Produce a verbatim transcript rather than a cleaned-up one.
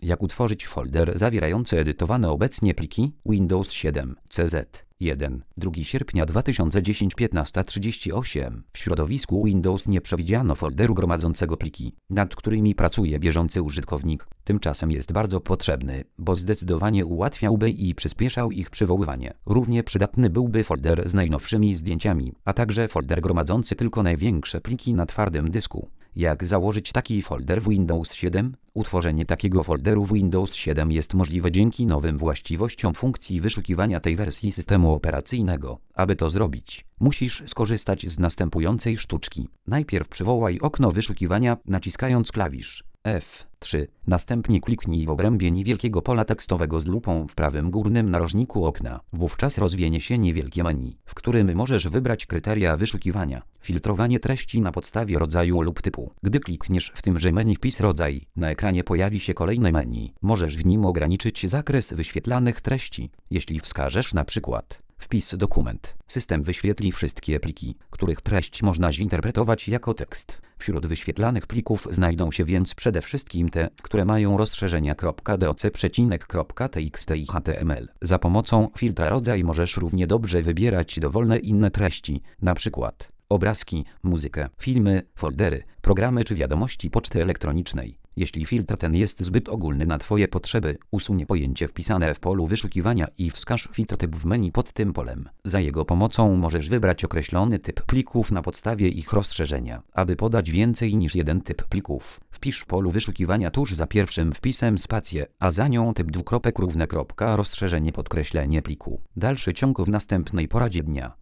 Jak utworzyć folder zawierający edytowane obecnie pliki? Windows siedem, C Z. jeden. drugiego sierpnia dwa tysiące dziesiątego piętnaście trzydzieści osiem. W środowisku Windows nie przewidziano folderu gromadzącego pliki, nad którymi pracuje bieżący użytkownik. Tymczasem jest bardzo potrzebny, bo zdecydowanie ułatwiałby i przyspieszał ich przywoływanie. Równie przydatny byłby folder z najnowszymi zdjęciami, a także folder gromadzący tylko największe pliki na twardym dysku. Jak założyć taki folder w Windows siedem? Utworzenie takiego folderu w Windows siedem jest możliwe dzięki nowym właściwościom funkcji wyszukiwania tej wersji systemu operacyjnego. Aby to zrobić, musisz skorzystać z następującej sztuczki. Najpierw przywołaj okno wyszukiwania naciskając klawisz F trzy. Następnie kliknij w obrębie niewielkiego pola tekstowego z lupą w prawym górnym narożniku okna. Wówczas rozwinie się niewielkie menu, w którym możesz wybrać kryteria wyszukiwania. Filtrowanie treści na podstawie rodzaju lub typu. Gdy klikniesz w tymże menu wpis rodzaj, na ekranie pojawi się kolejne menu. Możesz w nim ograniczyć zakres wyświetlanych treści. Jeśli wskażesz na przykład wpis dokument, system wyświetli wszystkie pliki, których treść można zinterpretować jako tekst. Wśród wyświetlanych plików znajdą się więc przede wszystkim te, które mają rozszerzenia .doc, .txt i H T M L. Za pomocą filtra rodzaj możesz równie dobrze wybierać dowolne inne treści, na przykład obrazki, muzykę, filmy, foldery, programy czy wiadomości poczty elektronicznej. Jeśli filtr ten jest zbyt ogólny na Twoje potrzeby, usuń pojęcie wpisane w polu wyszukiwania i wskaż filtr typ w menu pod tym polem. Za jego pomocą możesz wybrać określony typ plików na podstawie ich rozszerzenia. Aby podać więcej niż jeden typ plików, wpisz w polu wyszukiwania tuż za pierwszym wpisem spację, a za nią typ dwukropek równe kropka rozszerzenie podkreślenie pliku. Dalszy ciąg w następnej poradzie dnia.